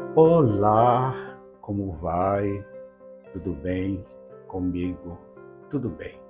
Olá, como vai? Tudo bem comigo? Tudo bem.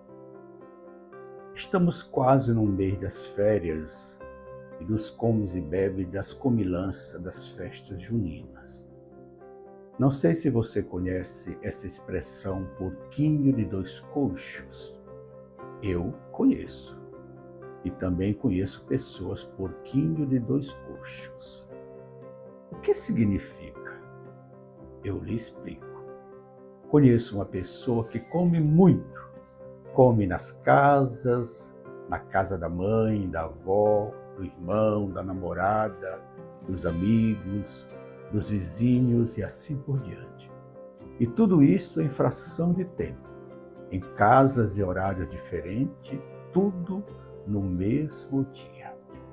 Estamos quase no mês das férias e dos comes e bebe das comilanças das festas juninas. Não sei se você conhece essa expressão porquinho de dois coxos. Eu conheço. E também conheço pessoas porquinho de dois coxos. O que significa? Eu lhe explico. Conheço uma pessoa que come muito. Come nas casas, na casa da mãe, da avó, do irmão, da namorada, dos amigos, dos vizinhos e assim por diante. E tudo isso em fração de tempo, em casas e horários diferentes, tudo no mesmo dia.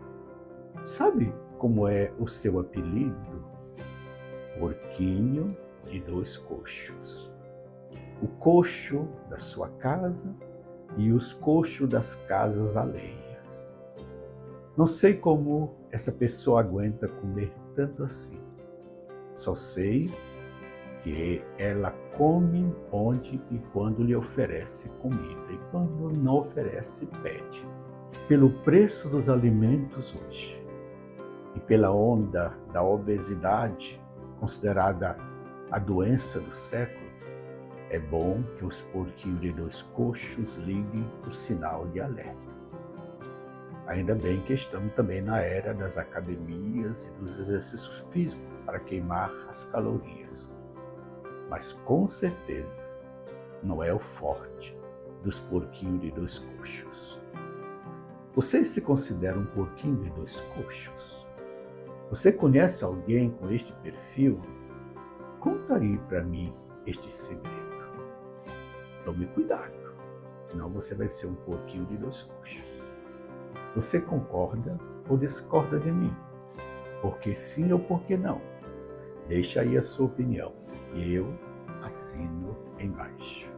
Sabe como é o seu apelido? Porquinho de dois coxos. O coxo da sua casa e os coxos das casas alheias. Não sei como essa pessoa aguenta comer tanto assim. Só sei que ela come onde e quando lhe oferece comida e quando não oferece, pede. Pelo preço dos alimentos hoje e pela onda da obesidade, considerada a doença do século, é bom que os porquinhos de dois coxos liguem o sinal de alerta. Ainda bem que estamos também na era das academias e dos exercícios físicos para queimar as calorias. Mas com certeza não é o forte dos porquinhos de dois coxos. Você se considera um porquinho de dois coxos? Você conhece alguém com este perfil? Conta aí para mim este segredo. Tome cuidado, senão você vai ser um porquinho de dois coxos. Você concorda ou discorda de mim? Por que sim ou por que não? Deixa aí a sua opinião e eu assino embaixo.